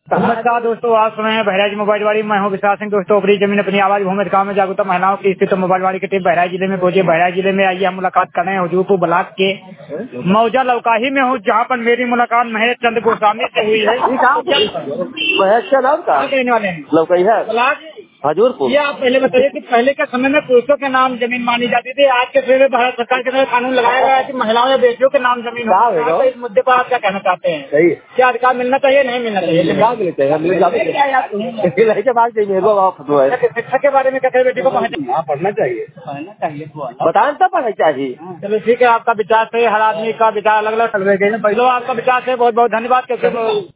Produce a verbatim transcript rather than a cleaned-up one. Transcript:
नमस्कार दोस्तों, आप सुन रहे हैं बहराइच मोबाइल वाली। मैं हूं विशाल सिंह। दोस्तों, अपनी जमीन अपनी आवाज भूमि गांव में जागरूकता महिलाओं की स्थित मोबाइल वाली की टीम बहराइच जिले में पहुंची। बहराइच जिले में आइए हम मुलाकात कर रहे हैं हजूरपुर ब्लॉक के मौजा लौकाही में हूं, जहां पर मेरी मुलाकात महेश चंद्र गोस्वामी से हुई है। महेश का नाम का कहने वाले हैं लौकाही है हजूरपुर। ये आप पहले बताइए कि पहले के समय में पुरुषों के नाम जमीन मानी जाती थी, आज के समय में भारत सरकार के तरफ कानून लगाया गया है कि महिलाओं या बेटियों के नाम जमीन हो। इस मुद्दे पर आप क्या कहना चाहते हैं? सही क्या अधिकार मिलना चाहिए, नहीं मिलना चाहिए? शिक्षा के बारे में क्या बेटी को पढ़ना चाहिए पढ़ना चाहिए बताना तो पढ़ना चाहिए। चलो ठीक है, आपका विचार से हर आदमी का विचार अलग अलग चल रहे हैं। पहले आपका विचार से बहुत बहुत धन्यवाद।